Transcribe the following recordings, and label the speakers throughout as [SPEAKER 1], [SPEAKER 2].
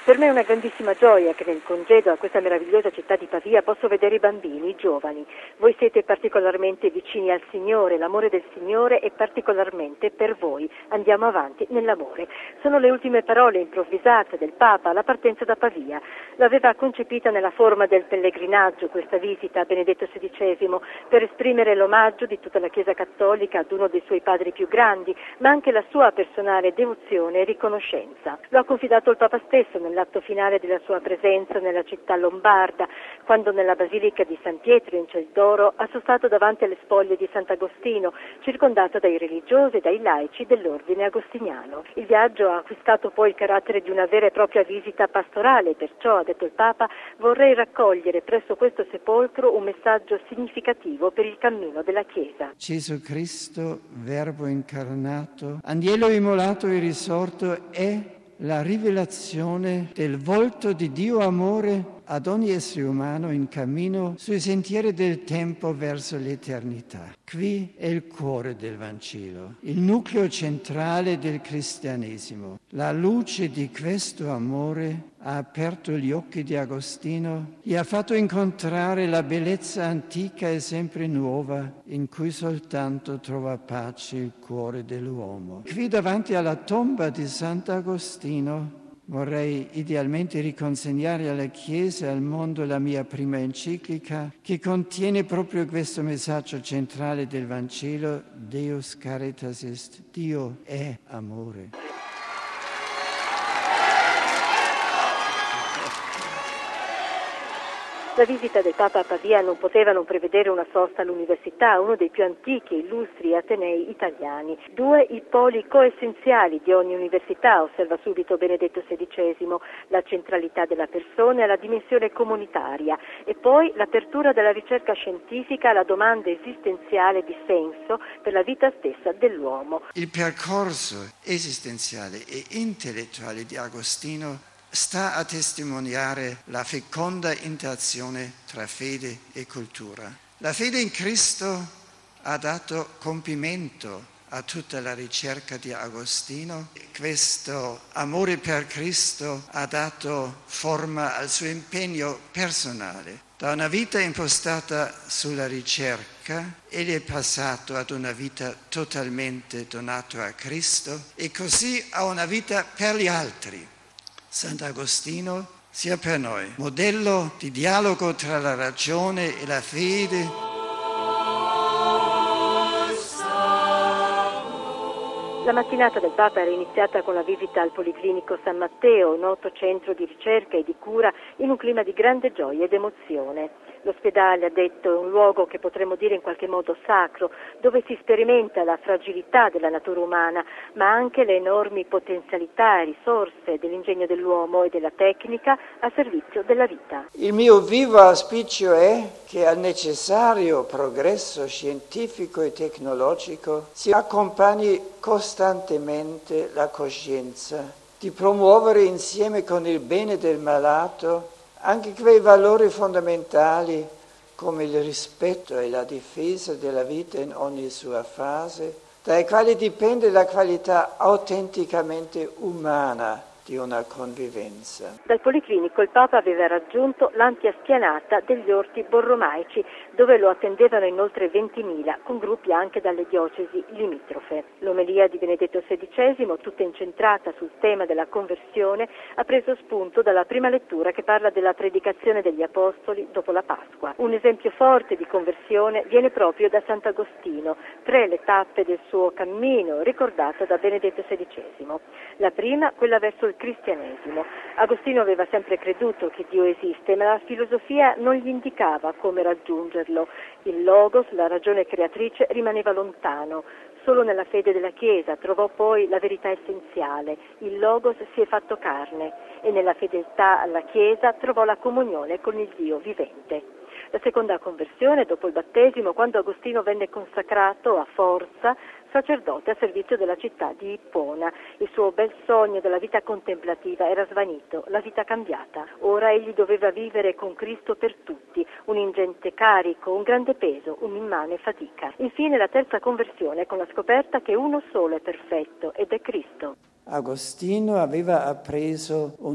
[SPEAKER 1] Per me è una grandissima gioia che nel congedo a questa meravigliosa città di Pavia posso vedere i bambini, i giovani. Voi siete particolarmente vicini al Signore, l'amore del Signore è particolarmente per voi. Andiamo avanti nell'amore. Sono le ultime parole improvvisate del Papa alla partenza da Pavia. L'aveva concepita nella forma del pellegrinaggio questa visita a Benedetto XVI per esprimere l'omaggio di tutta la Chiesa Cattolica ad uno dei suoi padri più grandi, ma anche la sua personale devozione e riconoscenza. Lo ha confidato il Papa stesso nell'atto finale della sua presenza nella città lombarda, quando nella Basilica di San Pietro in Ciel d'Oro ha sostato davanti alle spoglie di Sant'Agostino, circondato dai religiosi e dai laici dell'ordine agostiniano. Il viaggio ha acquistato poi il carattere di una vera e propria visita pastorale, perciò, ha detto il Papa, vorrei raccogliere presso questo sepolcro un messaggio significativo per il cammino della Chiesa.
[SPEAKER 2] Gesù Cristo, Verbo incarnato, Agnello immolato e risorto, è la rivelazione del volto di Dio amore ad ogni essere umano in cammino sui sentieri del tempo verso l'eternità. Qui è il cuore del Vangelo, il nucleo centrale del cristianesimo. La luce di questo amore ha aperto gli occhi di Agostino, gli ha fatto incontrare la bellezza antica e sempre nuova in cui soltanto trova pace il cuore dell'uomo. Qui davanti alla tomba di Sant'Agostino vorrei idealmente riconsegnare alla Chiesa e al mondo la mia prima enciclica che contiene proprio questo messaggio centrale del Vangelo: Deus caritas est, Dio è amore.
[SPEAKER 1] La visita del Papa a Pavia non poteva non prevedere una sosta all'università, uno dei più antichi e illustri atenei italiani. 2 i poli coessenziali di ogni università, osserva subito Benedetto XVI, la centralità della persona e la dimensione comunitaria, e poi l'apertura della ricerca scientifica alla domanda esistenziale di senso per la vita stessa dell'uomo.
[SPEAKER 2] Il percorso esistenziale e intellettuale di Agostino sta a testimoniare la feconda interazione tra fede e cultura. La fede in Cristo ha dato compimento a tutta la ricerca di Agostino. Questo amore per Cristo ha dato forma al suo impegno personale. Da una vita impostata sulla ricerca, egli è passato ad una vita totalmente donata a Cristo e così a una vita per gli altri. Sant'Agostino sia per noi modello di dialogo tra la ragione e la fede.
[SPEAKER 1] La mattinata del Papa era iniziata con la visita al Policlinico San Matteo, noto centro di ricerca e di cura, in un clima di grande gioia ed emozione. L'ospedale, ha detto, è un luogo che potremmo dire in qualche modo sacro, dove si sperimenta la fragilità della natura umana, ma anche le enormi potenzialità e risorse dell'ingegno dell'uomo e della tecnica a servizio della vita.
[SPEAKER 2] Il mio vivo auspicio è che al necessario progresso scientifico e tecnologico si accompagni costantemente la coscienza di promuovere insieme con il bene del malato anche quei valori fondamentali come il rispetto e la difesa della vita in ogni sua fase, dai quali dipende la qualità autenticamente umana di una convivenza.
[SPEAKER 1] Dal Policlinico il Papa aveva raggiunto l'ampia spianata degli orti borromaici, dove lo attendevano inoltre 20.000, con gruppi anche dalle diocesi limitrofe. L'omelia di Benedetto XVI, tutta incentrata sul tema della conversione, ha preso spunto dalla prima lettura che parla della predicazione degli Apostoli dopo la Pasqua. Un esempio forte di conversione viene proprio da Sant'Agostino, 3 le tappe del suo cammino, ricordata da Benedetto XVI. La prima, quella verso il cristianesimo. Agostino aveva sempre creduto che Dio esiste, ma la filosofia non gli indicava come raggiungerlo. Il Logos, la ragione creatrice, rimaneva lontano. Solo nella fede della Chiesa trovò poi la verità essenziale. Il Logos si è fatto carne e nella fedeltà alla Chiesa trovò la comunione con il Dio vivente. La seconda conversione, dopo il battesimo, quando Agostino venne consacrato a forza sacerdote a servizio della città di Ippona. Il suo bel sogno della vita contemplativa era svanito, la vita cambiata. Ora egli doveva vivere con Cristo per tutti, un ingente carico, un grande peso, un'immane fatica. Infine la terza conversione con la scoperta che uno solo è perfetto ed è Cristo.
[SPEAKER 2] Agostino aveva appreso un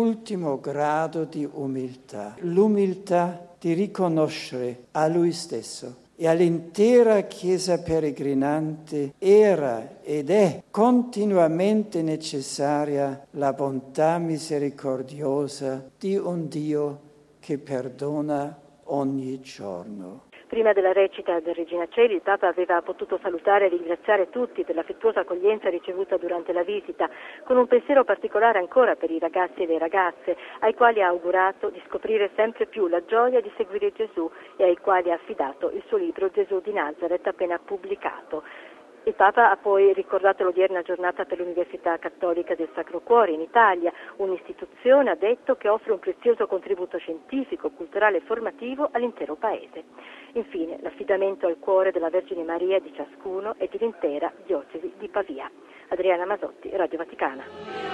[SPEAKER 2] l'ultimo grado di umiltà, l'umiltà di riconoscere a lui stesso e all'intera Chiesa peregrinante era ed è continuamente necessaria la bontà misericordiosa di un Dio che perdona ogni giorno.
[SPEAKER 1] Prima della recita del Regina Coeli, il Papa aveva potuto salutare e ringraziare tutti per l'affettuosa accoglienza ricevuta durante la visita, con un pensiero particolare ancora per i ragazzi e le ragazze, ai quali ha augurato di scoprire sempre più la gioia di seguire Gesù e ai quali ha affidato il suo libro Gesù di Nazaret appena pubblicato. Il Papa ha poi ricordato l'odierna giornata per l'Università Cattolica del Sacro Cuore in Italia, un'istituzione, ha detto, che offre un prezioso contributo scientifico, culturale e formativo all'intero Paese. Infine, l'affidamento al cuore della Vergine Maria di ciascuno e dell'intera diocesi di Pavia. Adriana Masotti, Radio Vaticana.